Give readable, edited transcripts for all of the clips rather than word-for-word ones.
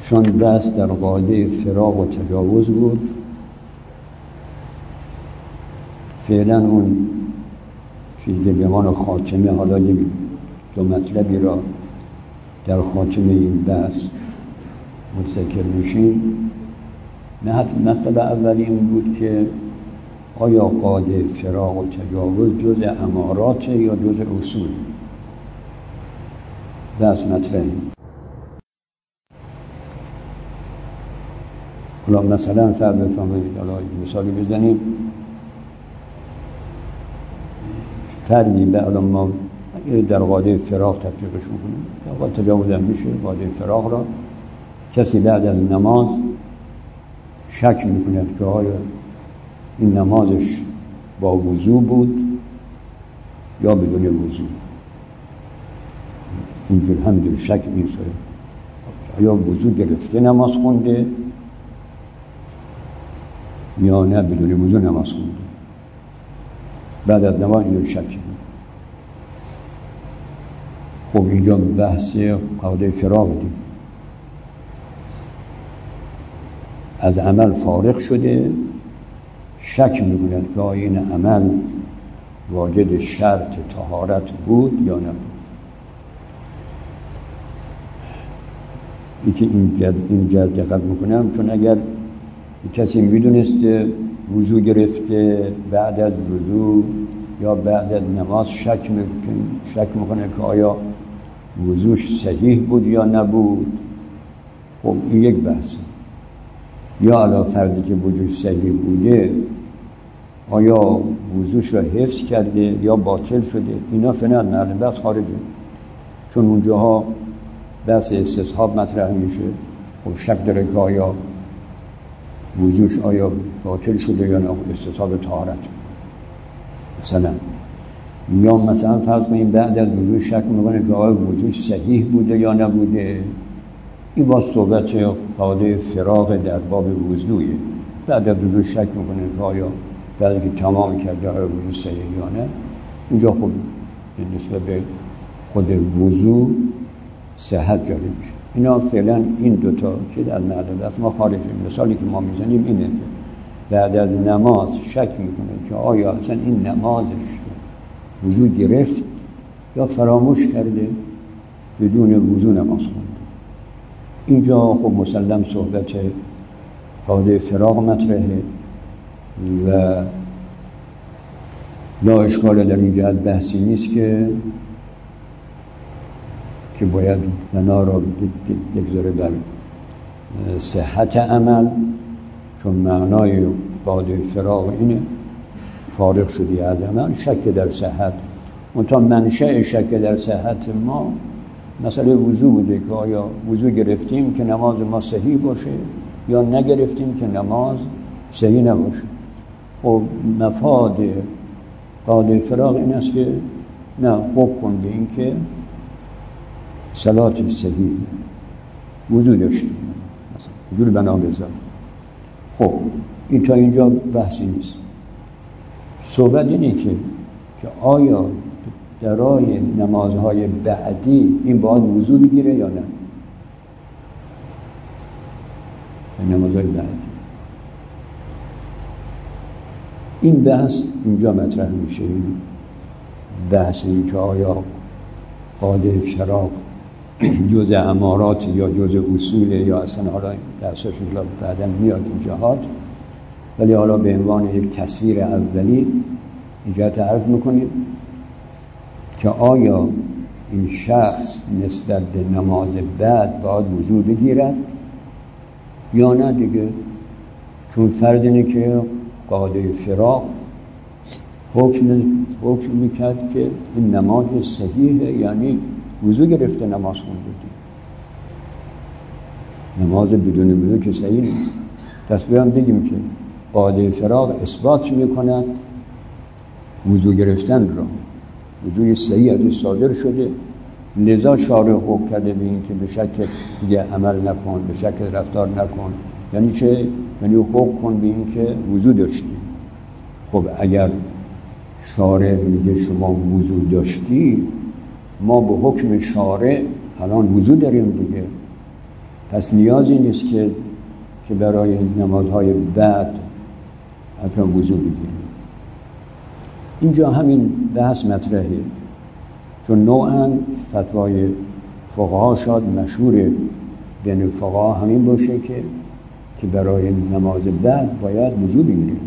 چون بحث در قاعده فراق و تجاوز بود، فعلا اون چیزی که به عنوان خاتمه، حالا دو مطلبی را در خاتمه این بحث متذکر میشیم. مطلب اولی این بود که آیا قاعده فراق و تجاوز جز امارات یا جز اصول؟ بحث مطرحه. حالا مثلا فرض بفرمایید، حالا مثالی بزنیم، فردی به الان ما در قاعده فراق تطبیقش میکنیم، در قاعده تجاوز هم میشه. قاعده فراق را کسی بعد از نماز شک میکند که آیا این نمازش با وضو بود یا بدون وضو، اینجور همینجور شک میشه آیا وضو گرفته نماز خونده یا نه بدون وضو نماز خونده. بعد از نماز اینو شک. خب اینجا بحث قاعده فراق دیم، از عمل فارغ شده، شک می‌کند که آیا این عمل واجد شرط طهارت بود یا نبود. اینجا دقت میکنم، چون اگر کسی میدونسته وضو گرفته بعد از وضو یا بعد از نماز شک میکنه که آیا وضوش صحیح بود یا نبود، خب این یک بحثه. یا علاوه فردی که وضوش صحیح بوده آیا وضوش را حفظ کرده یا باطل شده، اینا فعلا معلوم بحث خارجه، چون اونجاها بحث استصحاب مطرح میشه. خب شک داره که آیا وضوش آیا باطل شده یا نه، استصحاب طهارت مثلا. یا مثلا فرض کنیم بعد از وضو شک میکنه که آیا وضوش صحیح بوده یا نبوده، این با صحبت قاعده فراق در باب وضوئه. بعد از وضو شک میکنه که آیا بعد که تمام کرده آیا وضو صحیح یا نه، اینجا خب نسبت به خود وضو صحت جاری میشه. اینا فعلا این دوتا که در معدل است ما خارجه. مثالی که ما میزنیم اینه که بعد از نماز شک میکنه که آیا اصلا این نمازش وضو گرفت یا فراموش کرده بدون وضو نماز خونده. اینجا خب مسلم صحبت قاعده فراق مطرحه و لا اشکال در این جهت بحثی نیست که باید بنا را بگذاره بر صحت عمل، چون معنای قاعده فراق اینه فارغ شدی از عمل، شک در صحت. منتها منشأ شک در صحت ما مسئله وضو بوده که آیا وضو گرفتیم که نماز ما صحیح باشه یا نگرفتیم که نماز صحیح نباشه. خب مفاد قاعده فراق این است که نه، حکم به این که صلات صحیح وضو داشتیم مثلا جور بنا بذار. خب این تا اینجا بحثی نیست. صحبت اینه که آیا درای نمازهای بعدی این باید وضو بگیره یا نه، نمازهای بعدی. این بحث اینجا مطرح میشه، بحث این که آیا قاعده فراق جز امارات یا جز اصول یا اصلا، حالا بحثش بعدا میاد این جهات، ولی حالا به عنوان یک تصویر اولی اینجا تعریف میکنیم که آیا این شخص نسبت به نماز بعد باید وضو بگیرد یا نه دیگه. چون فرض اینه که قاعده فراق حکم میکرد که این نماز صحیحه، یعنی وضو گرفته نماز خونده. نماز بدون وضو که صحیح نیست. پس بیان بگیم که قاعده فراق اثبات میکند وضو گرفتن را، وضوی صحیح ازش صادر شده، لذا شارع حکم کرده به این که به شکل دیگه عمل نکن، به شکل رفتار نکن. یعنی چه؟ یعنی حکم کن به این که وضو داشتی. خب اگر شارع میگه شما وضو داشتی، ما به حکم شارع الان وضو داریم دیگه. پس نیازی نیست که برای نمازهای بعد حتی وضو بگیریم. اینجا همین بحث مطرحه، چون نوعا فتوای فقها شاید مشهور بین فقها همین باشه که برای نماز بعد باید وضو بگیریم.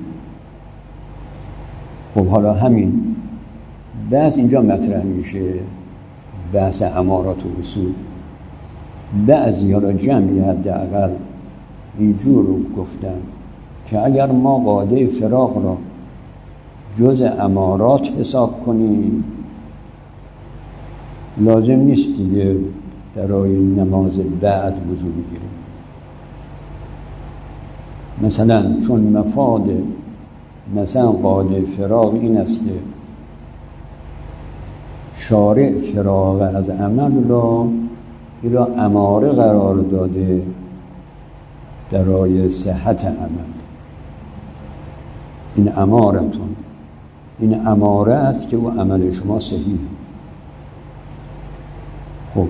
خب حالا همین بحث اینجا مطرح میشه، بحث امارات و اصول. بعضی حالا جمعی حداقل اینجور رو گفتن که اگر ما قاعده فراق را جز امارات حساب کنیم لازم نیست دیگه برای نماز بعد وضو بگیریم. مثلا چون مفاد مثلا قاعده فراق این است که شارع فراغ از عمل را اماره قرار داده برای صحت عمل. این امارتون، این اماره است که او عمل شما صحیح. خب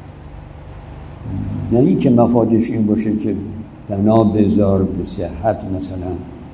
نه این که مفادش این باشه که بنا بذار به صحت، مثلا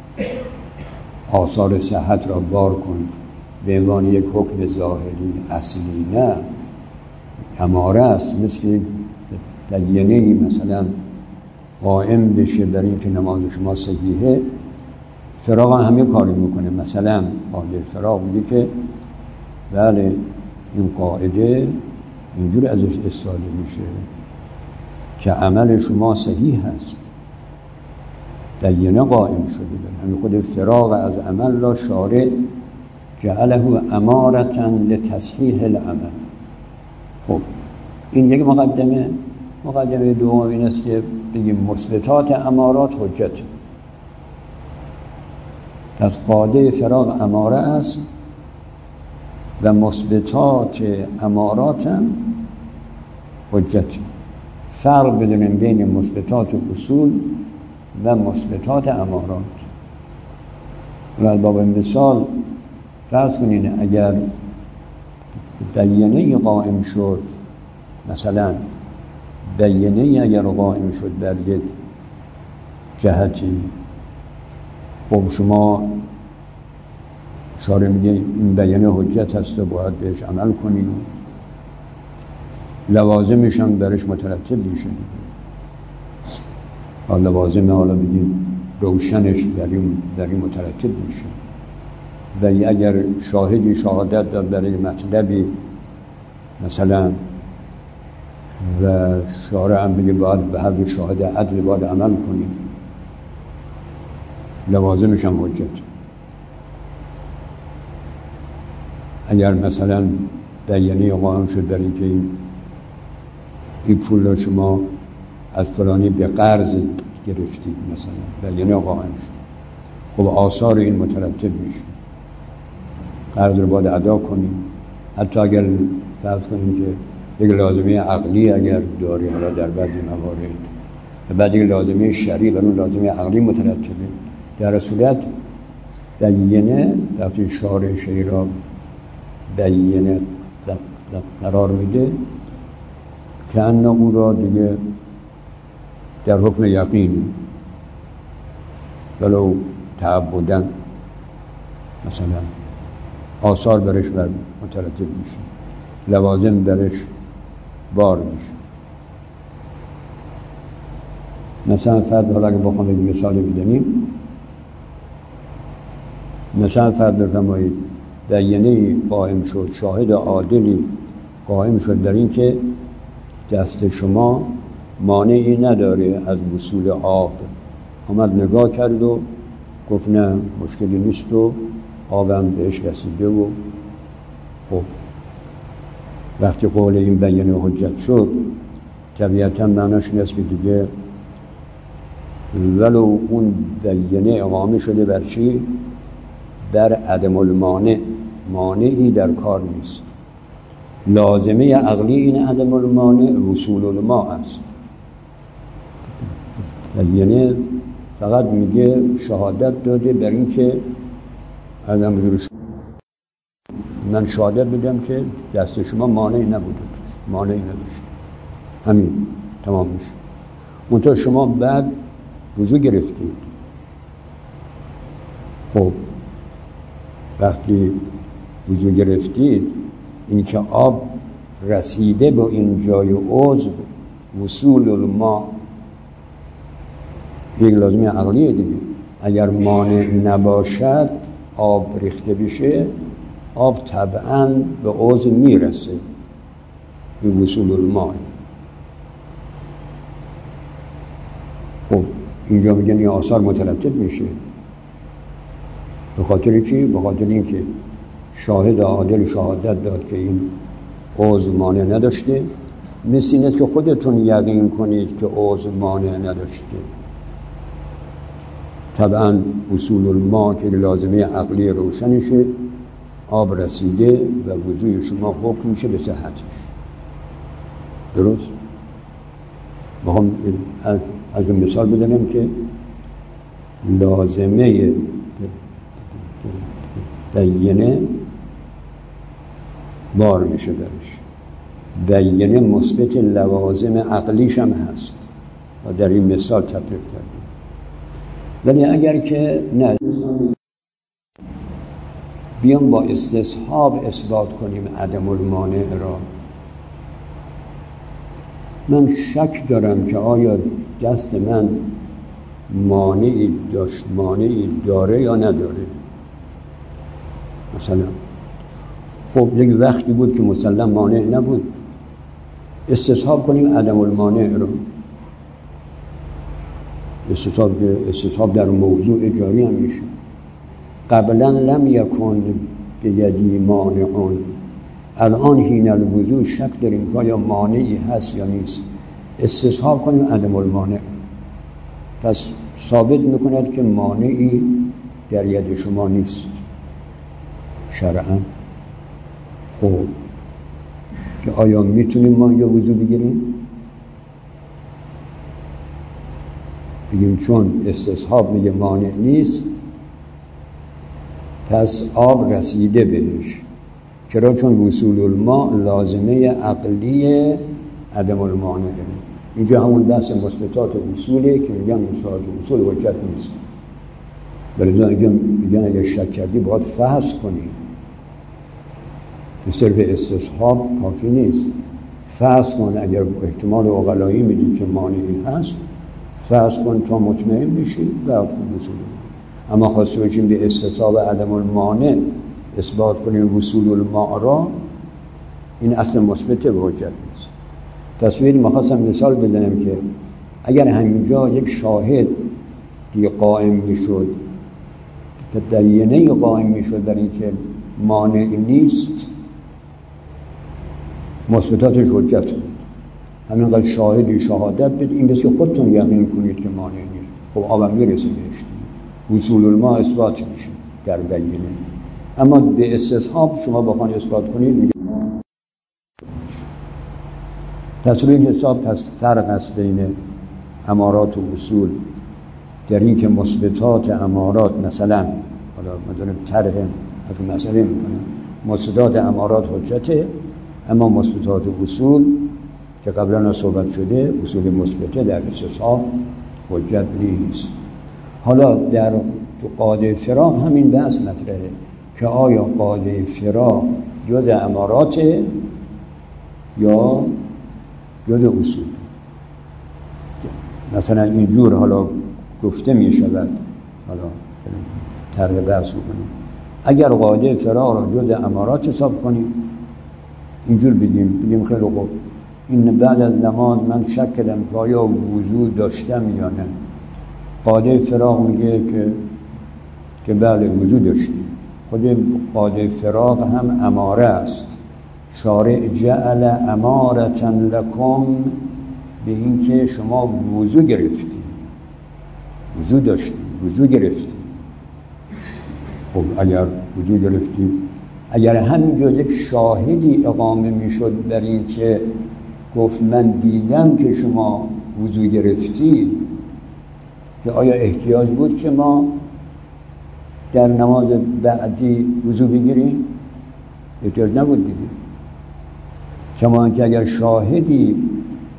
آثار صحت را بار کن به عنوان یک حکم ظاهری اصلی. نه، اماره است، مثل دینه‌ای مثلا قائم بشه برای اینکه نماز شما صحیحه، فراغ همه کاری میکنه. مثلا قاعده فراغ میگه که بله این قاعده اینجور ازش استفاده میشه که عمل شما صحیح هست، دینه قائم شده. همین خود فراغ از عمل را شارع جعله امارة لتصحیح العمل. خب این یک مقدمه دوم این است که بگیم مثبتات امارات حجت. پس قاعده فراغ اماره است و مثبتات امارات هم حجت. فرق بدونیم بین مثبتات اصول و مثبتات امارات. و باب مثال فرض کنین اگر بیانه قائم شد، مثلا بیانه اگر قائم شد در یک جهتی، خب شما شارع میگه این بیانه حجت هست و باید بهش عمل کنید، لوازمش هم برش مترتب میشه. لوازم حالا بگیم روشنش در این مترتب میشه. و اگر شاهدی شهادت داد برای مطلبی مثلا و شارع هم میگه باید به هر شاهد عدل باید عمل کنیم، لوازمش هم حجت. اگر مثلا بیانیه قائم شد برای اینکه این پول را شما از فلانی به قرض گرفتید، مثلا بیانیه قائم شد، خب آثار این مترتب میشه، قرض رو باید ادا کنیم. حتی اگر فرض کنیم که یک لازمه عقلی اگر داریم حالا در بعضی موارد و بعد یک لازمه شرعی و اون لازمه عقلی مترتبه، در صورت بیانه وقتی شارع شرعی را بیانه قرار میده که انه او را دیگه در حکم یقین ولو تعبدن مثلا آثار برش مترتب میشه، لوازم برش بار میشه. مثلا فرد، حالا اگه بخوام یک مثال بدیم، مثلا فرد بفرمایید بیانه قائم شد، شاهد عادلی قائم شد در این که دست شما مانعی نداره از وصول آب، آمد نگاه کرد و گفت نه مشکلی نیست و آبم بهش رسیده. و خب وقتی قول این بیانه حجت شد، طبیعتا معناش نیست که دیگه ولو اون بیانه اقامه شده بر چی؟ در عدم المانع، مانعی در کار نیست. لازمه عقلی این عدم المانع وصول الماء است. بیانه فقط میگه شهادت داده بر این که من شهادت بدم که دست شما مانعی نبوده، مانعی نداشت، همین تمام میشه. منتها شما بعد وضو گرفتید. خب وقتی وضو گرفتید، این که آب رسیده به این جای عضو، وصول الماء یک لازمه عقلیه دیگه. اگر مانع نباشد آب ریخته بشه، آب طبعاً به عضو میرسه، به وصول الماء. خب اینجا میگن این آثار مترتب میشه. به خاطر چی؟ به خاطر اینکه شاهد عادل شهادت داد که این عضو مانع نداشته، مثل اینه که خودتون یقین کنید که عضو مانع نداشته. طبعا وصول الماء که لازمه عقلی روشنشه، آب رسیده و وضوی شما حکم میشه به صحتش. درست؟ میخوام از اون مثال بدونم که لازمه بینه بار میشه درش، بینه مثبت لوازم عقلیش هم هست و در این مثال تطبیق کردیم. ولی اگر که نه بیام با استصحاب اثبات کنیم عدم المانع را، من شک دارم که آیا دست من مانعی داشت، مانعی داره یا نداره. مثلا خب یک وقتی بود که مسلم مانع نبود، استصحاب کنیم عدم المانع رو. استصحاب در موضوع جاری هم میشه. قبلا لم یکن بیدی مانعون، الان حین الوضوء شک داریم که آیا مانعی هست یا نیست، استصحاب کنیم عدم المانع. پس ثابت میکند که مانعی در ید شما نیست شرعاً. خب که آیا میتونیم ما یا وضو بگیریم؟ بگیم چون استصحاب میگه مانع نیست، پس آب رسیده بهش. چرا؟ چون وصول الماء لازمه عقلی عدم المانع. اینجا همون بحث مثبتات اصوله که میگن مثبتات اصول حجت نیست. بلکه میگن اگر شک کردی باید فحص کنی، به صرف استصحاب کافی نیست. فحص کن، اگر احتمال عقلایی میدی که مانعی هست، فحص کن تا مطمئن بشی و وصول. اما خواسته باشیم به استصحاب عدم المانع اثبات کنیم وصول الماء را، این اصل مثبت به حجت نیست. تصویری می‌خواستم مثال بزنم که اگر همینجا یک شاهد دیگه قائم میشد، تبیینه قائم میشد در این که مانع نیست، مثبتاتش حجت بود. همینقدر شاهدی شهادت بده، این بس که خودتون یقین کنید که مانع نیست. خب آبم میرسه بهش، وصول الماء اثبات میشه در بینه. اما به استصحاب شما بخواید اثبات کنید میگه تصویر این حساب. پس فرق است بین امارات و اصول در این که مثبتات امارات، مثلا حالا مدونم طرح از مسئله میکنم، مثبتات امارات حجته، اما مثبتات اصول که قبلا صحبت شده اصول مثبته در استصحاب حجت نیست. حالا در قاعده فراق همین بحث مطرحه که آیا قاعده فراق جز امارات یا جز اصول. مثلا اینجور حالا گفته می شود، حالا طرح بحث کنیم، اگر قاعده فراق را جز امارات حساب کنیم، اینجور بگیم خیلی خوب، این بعد از نماز من شک کردم که آیا وضو داشتم یا نه. قاعده فراق میگه که بله وضو داشتیم. خود قاعده فراق هم اماره است. شارع جعل امارة لکم، به این که شما وضو گرفتید، وضو داشتید، وضو گرفتید. خب اگر وضو گرفتید، اگر همینجا یک شاهدی اقامه میشد بر این که گفت من دیدم که شما وضو گرفتید، که آیا احتیاج بود که ما در نماز بعدی وضو بگیریم؟ احتیاج نبود دیگه. شما که اگر شاهدی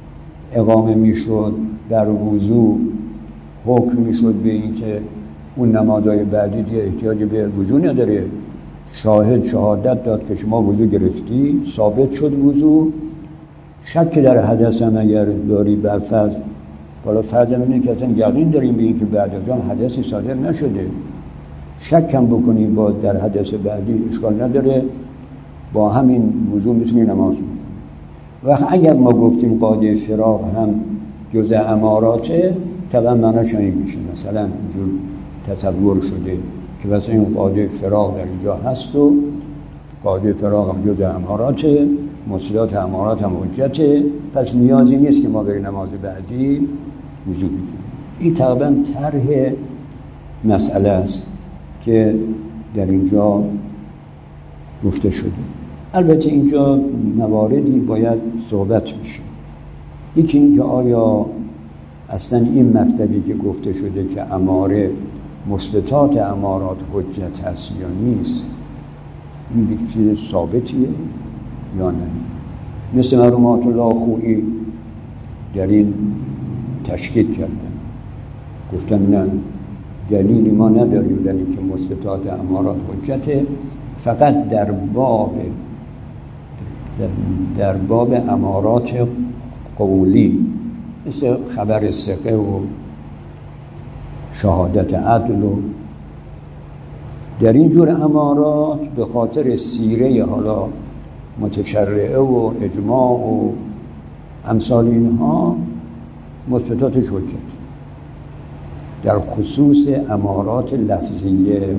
اقامه میشد در وضو، حکم میشد به این که اون نمازهای بعدی دیگه احتیاج به وضو نداره. شاهد شهادت داد که شما وضو گرفتی، ثابت شد وضو. شک در حدث هم اگر داری بر فرض، بالا فرض اینه که اصلا یقین داریم به این که بعد از آن حدثی صادر نشده، شک هم بکنی با در حدث بعدی اشکال نداره، با همین وضو میتونی نماز بکنی. و اگر ما گفتیم قاعده فراق هم جزء اماراته، طبعا معناش این میشه مثلا اینجور تصور شده که مثلا این قاعده فراق در اینجا هست و قاعده فراق هم جزء اماراته، مصلات امارات هم حجته، پس نیازی نیست که ما برای نماز بعدی وضو بگیریم. این تقریبا طرح مسئله است که در اینجا گفته شده. البته اینجا مواردی باید صحبت میشه. یکی این که آیا اصلا این مطلبی که گفته شده که اماره مثبتات امارات حجت هست یا نیست، این یک چیز ثابتیه یا نه؟ مثل مرحوم الله خویی در این تشکیک کردن، گفتن نه، دلیلی ما نداریم در این که مثبتات امارات حجته، فقط در باب امارات قولی مثل خبر ثقه و شهادت عدل و در این جور امارات به خاطر سیره حالا متشرعه و اجماع و امثال اینها مثبتاتش حجت. در خصوص امارات لفظیه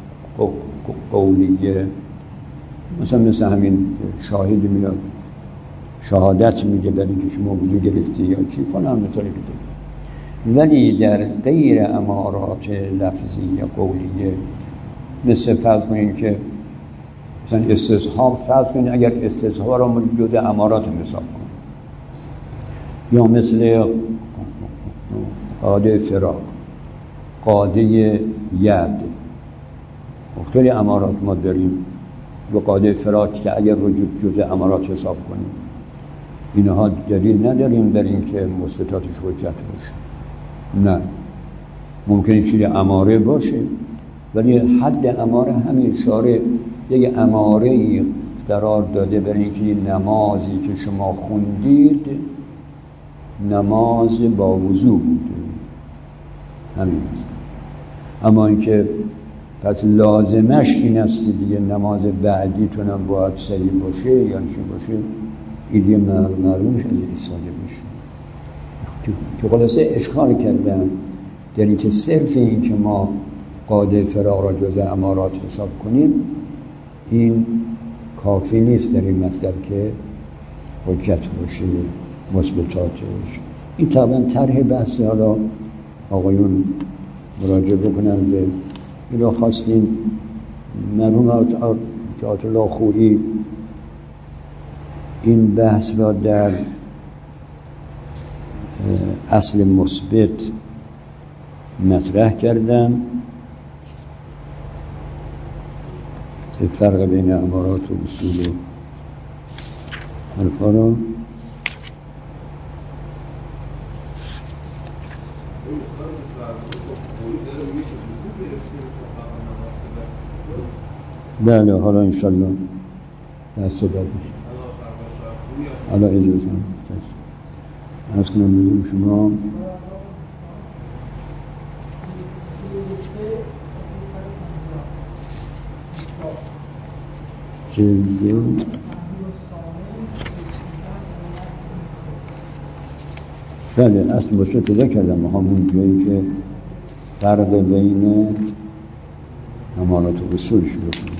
قولیه مثل همین شاهد میاد شهادت میده برای اینکه شما وضو گرفتی یا چی فلان مثالی بده. ولی در غیر امارات لفظیه قولیه مثل فرض کنید که مثلا استصحاب، فرض کنید اگر استصحاب را جزء امارات حساب کن، یا مثل قاعده فراق، قاعده ید، خیلی امارات ما داریم و قاعده فراق که اگر وجود جزء امارات حساب کنیم، اینها دلیل نداریم در این که مثبتاتش حجت باشه. نه، ممکنه چیزی اماره باشه ولی حد اماره همین شارع یک اماره قرار داده برای اینکه نمازی که شما خوندید نماز با وضو بوده، همین. اما اینکه پس لازمش این است که دیگه نماز بعدیتون هم باید صحیح باشه یا چی باشه، این دیگه معلومش از استفاده میشه. که خلاصه اشکال کردم در این که صرف این که ما قاعده فراق را جزء امارات حساب کنیم این کافی نیست در این مطلب که حجت باشه، مثبتات باشه. این طبعا طرح بحثی، حالا آقایون مراجعه بکنن به این را خواستیم. مرحوم آیت الله خویی این بحث را در اصل مثبت مطرح کردن، فرق بین امارات و اصول حرفا را. بله، حالا انشالله در صحبت میشه. حالا اجازه هم از کنم بزرگ شما بله، اصل باشه پیدا کردم همون جایی که فرق بین امارات و اصول شروع کنیم.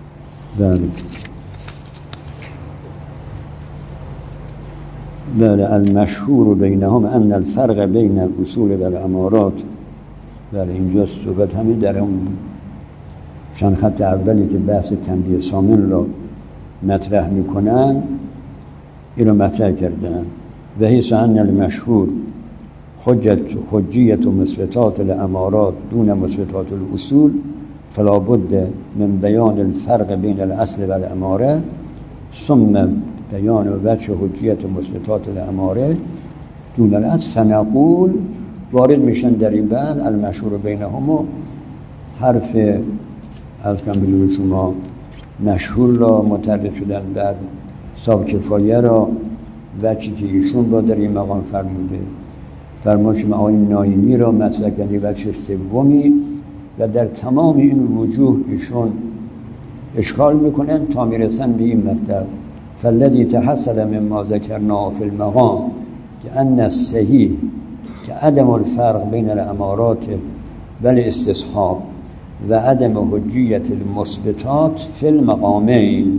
بله، المشهور بینهم ان الفرق بین الاصول و الامارات. بله، اینجا صحبت همین در اون چند خط اولی که بحث تنبیه سامن را مطرح میکنن این را مطرح کردن. و حیث ان المشهور حجیت و مثبتات الامارات دون مثبتات الاصول فلا بد من بیان الفرق بین الاصل و الاماره ثم بیان وجه حجیت مثبتات الاماره دون العطف فنقول وارد میشن در این بند المشهور بینهم و حرف از کم بدون شما مشهور را متعرض شدن بعد صاحب کفایه را و چی که ایشون با در این مقام فرموده فرمایش آقای نایمی را مطرح کردی وجه سومی و در تمام این وجوه ایشون اشکال میکنن تا میرسن به این مطلب فالذی تحصل مما ذکرنا فی المقام که ان الصحیح که عدم الفرق بین الامارات و الاستصحاب و عدم حجیت المثبتات فی المقامین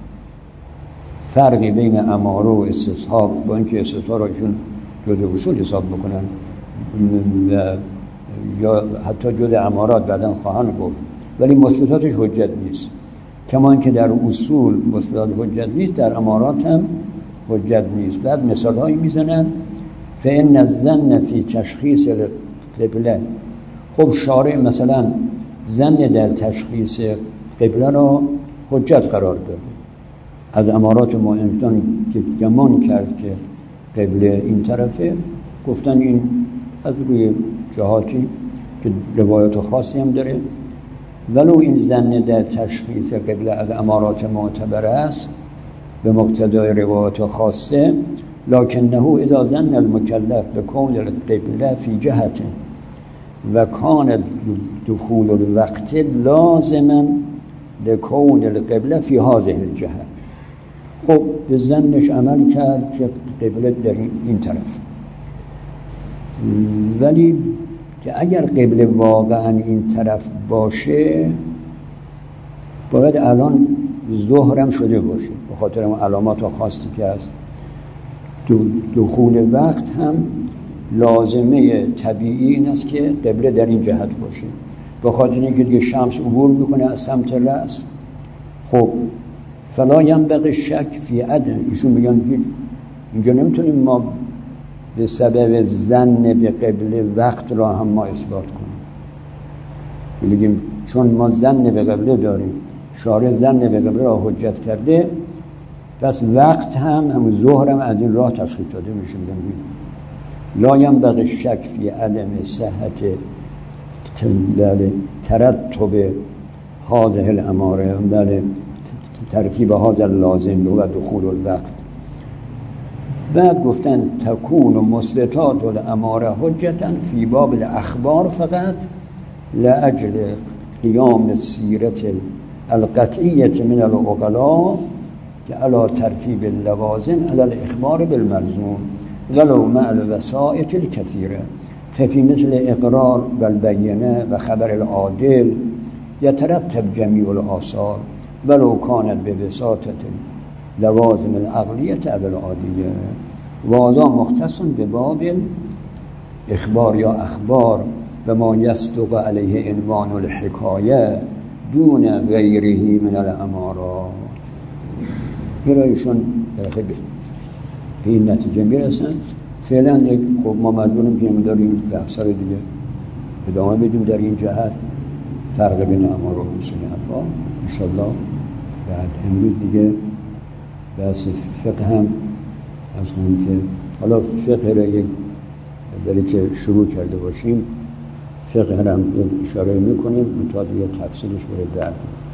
فرقی بین اماره و استصحاب با اینکه استصحاب را ایشون جزء اصول حساب میکنن و یا حتی جزء امارات بعداً خواهند گفت ولی مثبتاتش حجت نیست کما اینکه در اصول مثبتات حجت نیست در امارات هم حجت نیست. بعد مثال هایی میزنن فإن الظن فی تشخیص القبله خب شارع مثلا ظن در تشخیص قبله را حجت قرار داده از امارات ما انسان که گمان کرد که قبله این طرفه گفتن این از روی جهاتی که روایات خاصی هم داره ولو این ظن در تشخیص قبله از امارات معتبر است به مقتضای روایات خاصه لکنه اذا ظن المکلف بکون القبله فی جهت و کان دخول الوقت لازما لکون القبله فی هذه الجهه خب به ظنش عمل کرد که قبله در این طرف ولی که اگر قبله واقعا این طرف باشه باید الان ظهرم شده باشه به خاطر اون علامات خاصی که هست دخول وقت هم لازمه طبیعی این است که قبله در این جهت باشه به خاطر اینکه دیگه شمس عبور میکنه از سمت رأس خب فلا ینبغی شک فی عدم ایشون میگن اینجا نمیتونیم ما به سبب ظن به قبله وقت را هم ما اثبات کنیم بگیم چون ما ظن به قبله داریم شارع ظن به قبله را حجت کرده پس وقت هم ظهر هم از این راه تشخیص داده میشه لا ینبغی شک فی عدم صحت ترتب هذه الاماره بله ترکیب هذا اللازم و دخول الوقت بعد گفتن تکون و مثبتات الاماره حجتا فی باب الاخبار فقط لاجل قیام سیرت القطعیت من العقلاء که علی ترتیب اللوازم علی الاخبار بالملزوم ولو مع الوسائط الكثيره ففي مثل اقرار والبینه و خبر العادل يترتب جمیع الآثار ولو كانت بوساطة لوازم العقلیه او العادیه وهذا مختص بباب اخبار یا اخبار و ما یصدق علیه عنوان الحکایه دون غیره من الامارات. برایشون به این نتیجه میرسن فعلا خب ما مجبوریم که داریم بحثا رو دیگه ادامه بدیم در این جهت فرق بین اماره و اصول حرفا انشالله. بعد امروز دیگه بحث فقه هم از کنیم که حالا فقه را یک برای که شروع کرده باشیم فقه هم اشاره میکنیم تا دیگه تفصیلش برای بعد